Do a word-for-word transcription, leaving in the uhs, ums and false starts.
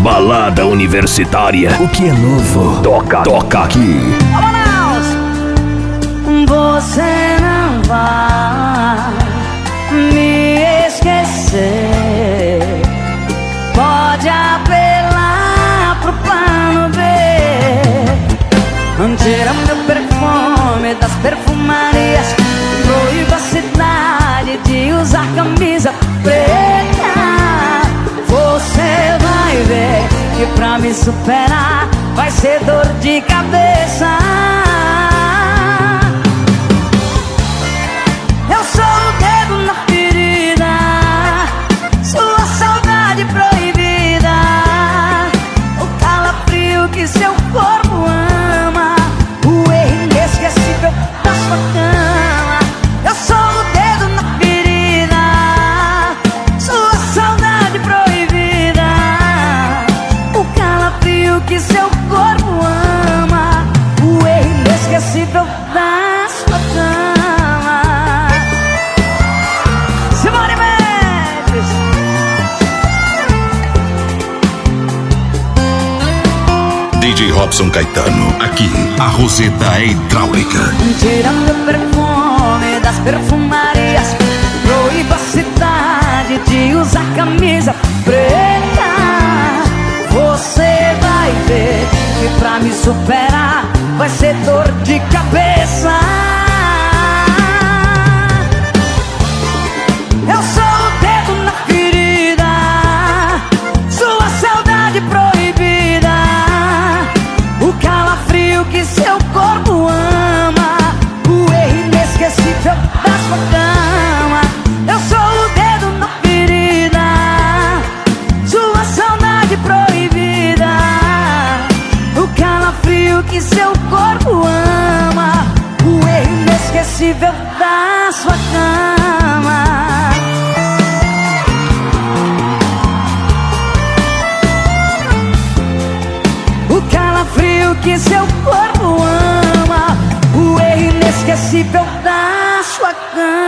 Balada universitária. O que é novo? Toca, toca aqui. Vamos! Você não vai me esquecer. Pode apelar pro plano B. Tira meu perfume das perfumarias. Proíba a cidade de usar camisa preta. Você vai ver que pra me superar vai ser dor de cabeça. Eu sou o dedo na ferida, sua saudade proibida, o calafrio que seu corpo ama, o erro inesquecível da sua cama. Eu sou o dedo na ferida, sua saudade proibida, o calafrio que seu corpo ama, o erro inesquecível da sua cama. Simone Mendes. D J Robson Caetano, aqui a Roseta é hidráulica. Tirando o perfume das perfumarias, proíba a cidade de usar camisa preta. Você vai ver que pra me superar vai ser dor de cabeça. Eu sou o dedo na ferida, sua saudade proibida, o calafrio que seu corpo ama, o erro inesquecível da sua cama. Eu sou o dedo na ferida, sua saudade proibida, o calafrio que seu corpo ama, o erro inesquecível da sua cama. O calafrio que seu corpo ama, o erro inesquecível da sua cama.